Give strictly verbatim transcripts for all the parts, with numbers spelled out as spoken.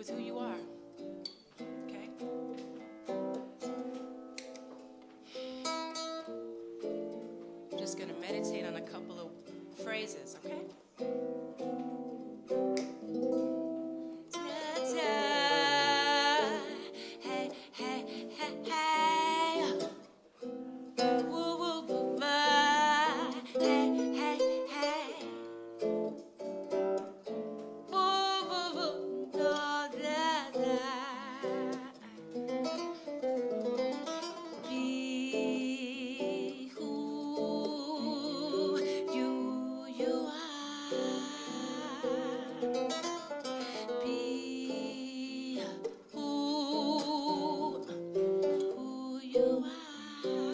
with who you are. Okay? I'm just going to meditate on a couple of phrases, okay? Hey, hey, hey, hey. Woo, woo, woo, wah. Hey, hey, hey. Woo, woo, woo, da, da, da. Be who you, you are. Be who, who you are.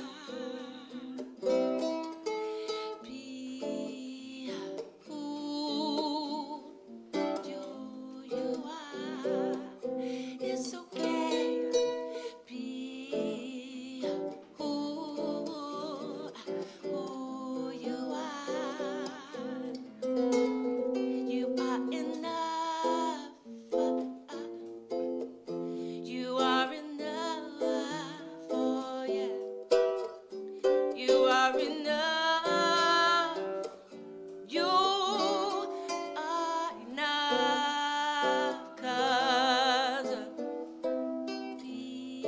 Be who you, you are. It's okay. Be who, who you are. You are enough. You are enough. Oh yeah. You are enough. You are enough. 'Cause be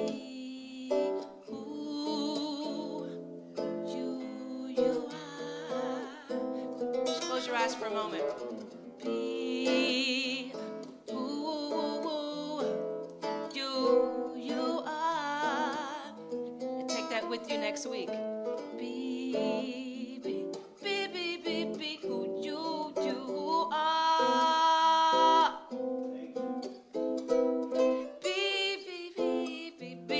who you, you are. Close your eyes for a moment. Be who you, you are. And take that with you next week. Be, be, be, be, be, be who you, you are. Be, be, be, be, be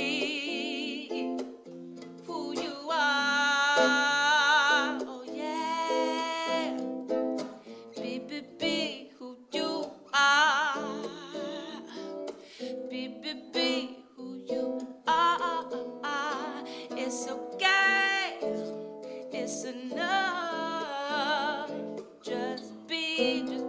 who you are. Oh yeah. Be, be, be who you are. Be, be, be who you are. It's okay. It's enough. Just be, just